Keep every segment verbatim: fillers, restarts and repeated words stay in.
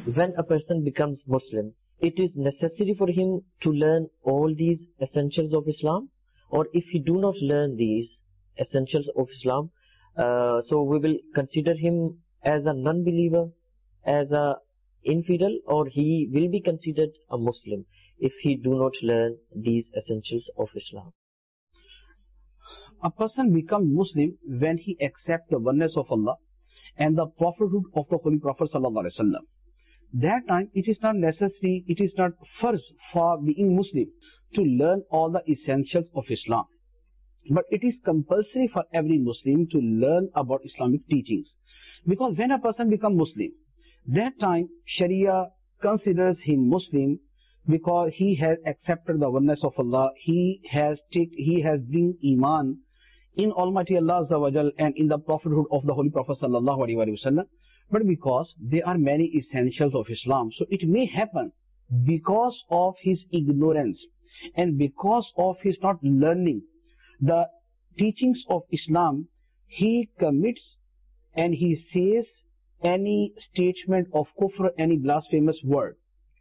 when a person becomes Muslim, it is necessary for him to learn all these essentials of Islam, or if he do not learn these essentials of Islam, uh, so we will consider him as a non-believer, as a infidel, or he will be considered a Muslim if he do not learn these essentials of Islam. A person becomes Muslim when he accepts the oneness of Allah and the prophethood of the Holy Prophet Sallallahu Alaihi Wasallam. That time it is not necessary, it is not first for being Muslim to learn all the essentials of Islam. But it is compulsory for every Muslim to learn about Islamic teachings. Because when a person becomes Muslim, that time Sharia considers him Muslim because he has accepted the oneness of Allah, he has take, he has bring Iman in Almighty Allah Azza wa Jal and in the prophethood of the Holy Prophet Sallallahu Alaihi Wasallam. But because there are many essentials of Islam, so it may happen because of his ignorance and because of his not learning the teachings of Islam, he commits and he says any statement of kufr, any blasphemous word.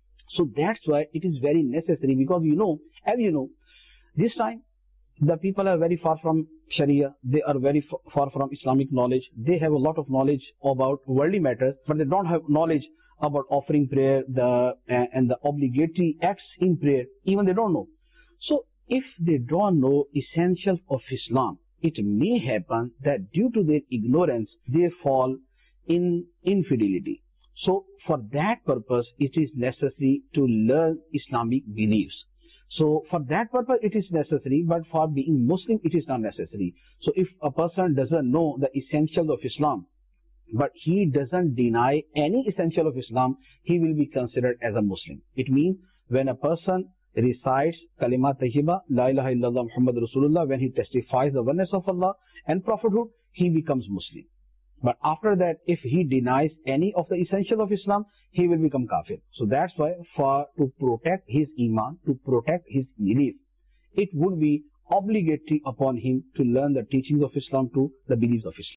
So that's why it is very necessary, because you know, as you know, this time the people are very far from Sharia, they are very far from Islamic knowledge, they have a lot of knowledge about worldly matters, but they don't have knowledge about offering prayer the and the obligatory acts in prayer, even they don't know. So if they don't know essentials of Islam, it may happen that due to their ignorance, they fall in infidelity. So for that purpose, it is necessary to learn Islamic beliefs. So for that purpose, it is necessary, but for being Muslim, it is not necessary. So if a person doesn't know the essentials of Islam, but he doesn't deny any essential of Islam, he will be considered as a Muslim. It means when a person recites Kalima Tayyiba, La ilaha illallah Muhammad Rasulullah, when he testifies the oneness of Allah and prophethood, he becomes Muslim. But after that, if he denies any of the essentials of Islam, he will become kafir. So that's why for to protect his iman, to protect his belief, it would be obligatory upon him to learn the teachings of Islam, to the beliefs of Islam.